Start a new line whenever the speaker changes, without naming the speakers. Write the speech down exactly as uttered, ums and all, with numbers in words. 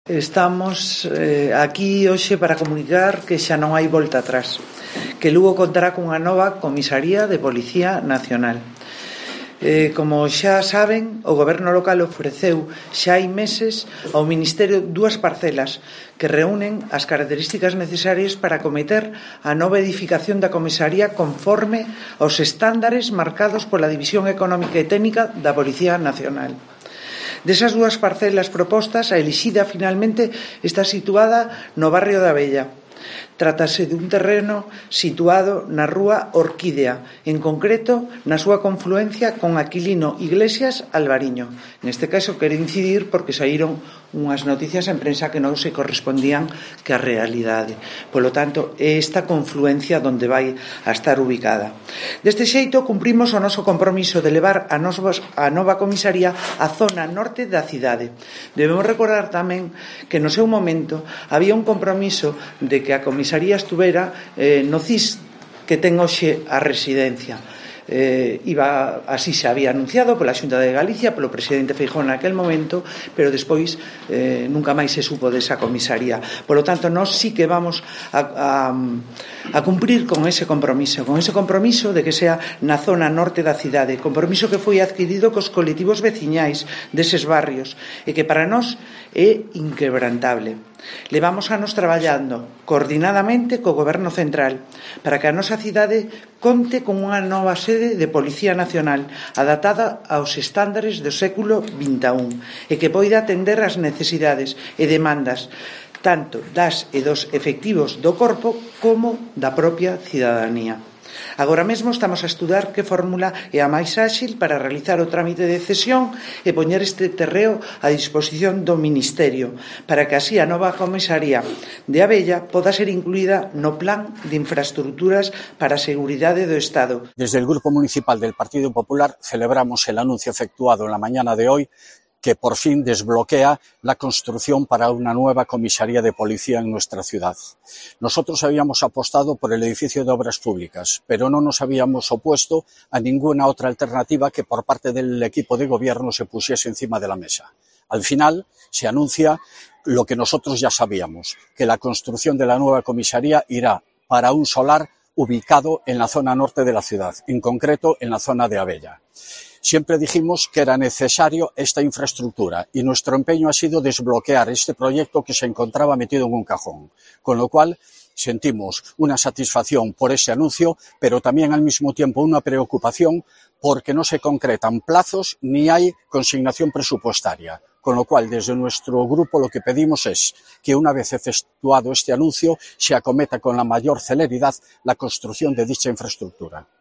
Estamos eh, aquí hoxe para comunicar que xa non hai volta atrás, que Lugo contará cunha nova comisaría de Policía Nacional. Eh, como xa saben, o Goberno local ofreceu xa hai meses ao Ministerio dúas parcelas que reúnen as características necesarias para acometer a nova edificación da comisaría conforme aos estándares marcados pola División Económica e Técnica da Policía Nacional. Desas dúas parcelas propostas, a elixida finalmente está situada no barrio da Abella. Trátase dun terreno situado na rúa Orquídea, en concreto na súa confluencia con Aquilino Iglesias Alvariño. Neste caso quero incidir porque saíron unhas noticias en prensa que non se correspondían que a realidade. Polo tanto, é esta confluencia onde vai a estar ubicada. Deste xeito, cumprimos o noso compromiso de levar a, nos, a nova comisaría á zona norte da cidade. Debemos recordar tamén que no seu momento había un compromiso de que a comisaría estuvera eh, no C I S que ten hoxe a residencia. Eh, iba, así se había anunciado pola Xunta de Galicia, polo presidente Feijóo naquel momento, pero despois eh, nunca máis se supo desa comisaría. Polo tanto, nós sí que vamos a, a, a cumprir con ese compromiso, con ese compromiso de que sea na zona norte da cidade, compromiso que foi adquirido cos colectivos veciñais deses barrios e que para nós é inquebrantable. Levamos anos traballando coordinadamente co Goberno Central para que a nosa cidade conte con unha nova sede de Policía Nacional adaptada aos estándares do século vinte e un e que poida atender as necesidades e demandas tanto das e dos efectivos do corpo como da propia cidadanía. Agora mesmo estamos a estudar que fórmula é a máis áxil para realizar o trámite de cesión e poñer este terreo a disposición do Ministerio para que así a nova comisaría de Abella poda ser incluída no plan de infraestructuras para a seguridade do Estado.
Desde el Grupo Municipal del Partido Popular celebramos el anuncio efectuado en la mañana de hoy que por fin desbloquea la construcción para una nueva comisaría de policía en nuestra ciudad. Nosotros habíamos apostado por el edificio de obras públicas, pero no nos habíamos opuesto a ninguna otra alternativa que por parte del equipo de gobierno se pusiese encima de la mesa. Al final se anuncia lo que nosotros ya sabíamos, que la construcción de la nueva comisaría irá para un solar ubicado en la zona norte de la ciudad, en concreto en la zona de Abella. Siempre dijimos que era necesario esta infraestructura y nuestro empeño ha sido desbloquear este proyecto que se encontraba metido en un cajón, con lo cual sentimos una satisfacción por ese anuncio, pero también al mismo tiempo una preocupación porque no se concretan plazos ni hay consignación presupuestaria. Con lo cual, desde nuestro grupo lo que pedimos es que una vez efectuado este anuncio se acometa con la mayor celeridad la construcción de dicha infraestructura.